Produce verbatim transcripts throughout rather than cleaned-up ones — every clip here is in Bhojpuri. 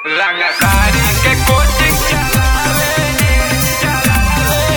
रंगदारी के कोचिंग चलावे चलावे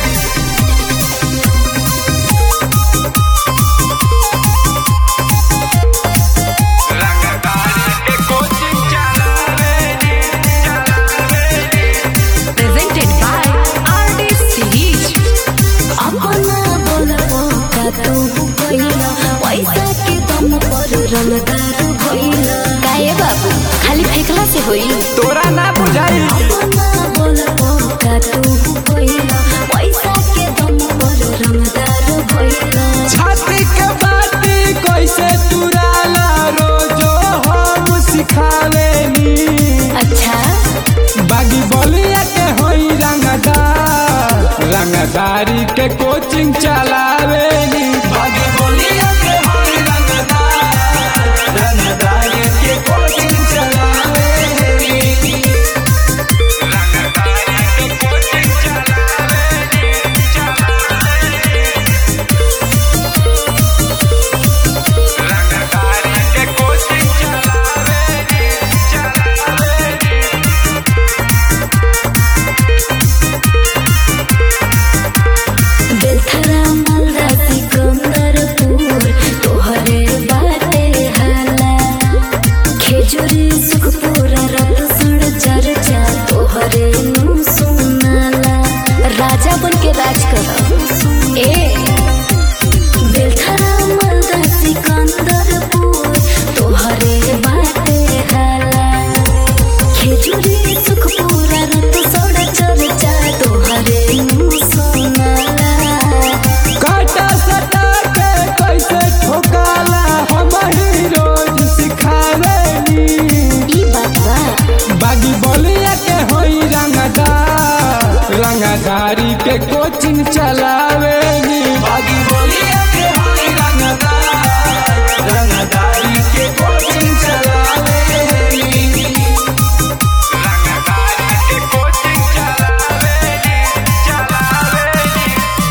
रंगदारी के कोचिंग चलावे चलावे presented by R D Series. अपना बोलबो का तू कइला पैसा के दम पर रंगदार भइला काहे बाबू खाली फेंकला से होई? तोरा ना बुझाई अपना बोलबो का तू कइला पैसा के दम पर रंगदार भइला छाती के बाती कैसे तुराला रोजो हम सिखावेनी अच्छा बागी बोलिया के होई रंगदार रंगदारी के कोचिंग चलावेनी बागी बोलिया के होई रंगदार रंगदारी के कोचिंग चलावेनी रंगदारी के कोचिंग चलावेनी रंगदारी के कोचिंग चलावेनी चलावेनी बेलथरा मालदा सिकंदरपुर तोहरे बाटे हाला खेजूरी सुखपुर रतसड़ चर्चा तोहरे नु सुनाला राजा बन के राज कर। ए बेलथरा मालदा सिकंदरपुर तोहरे बाटे हाला खेजूरी सुखपुर रतसड़ चर्चा तोहरे नु सुनाला काटा सटा के कैसे ठोकाला हम ही रोज सिखावेनी ई बात बा बागी बोलिया के होई रंगदार रंगदारी के कोचिंग चलावेनी बागी बोलिया के होई रंगदार रंगदारी के कोचिंग चलावेनी रंगदारी के कोचिंग चलावेनी चलावेनी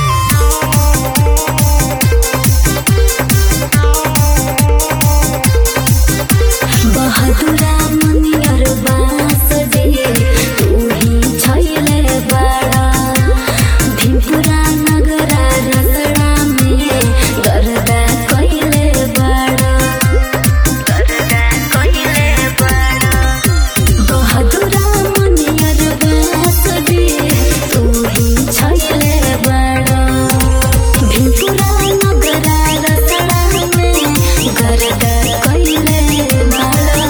बहादुरा मनियर बास दे तू ही छैले बड़ा भीमपुरा नगरा रसड़ा में गरदा कइले बड़ा गरदा कइले बड़ा बहादुरा मनियर बास दे तू ही छैले बड़ा भीमपुरा नगरा रसड़ा में गरदा कइले बड़ा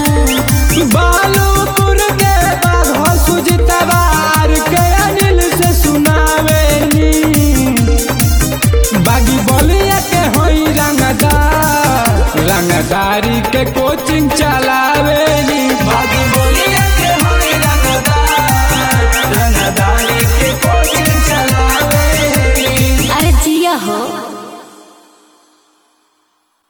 बालूपुर के बाघ सुजतवार के अनिल से सुनावेनी बागी बोलिया के होई रंगदार रंगदारी के कोचिंग चलावेनी बागी बोलिया के होई रंगदार रंगदारी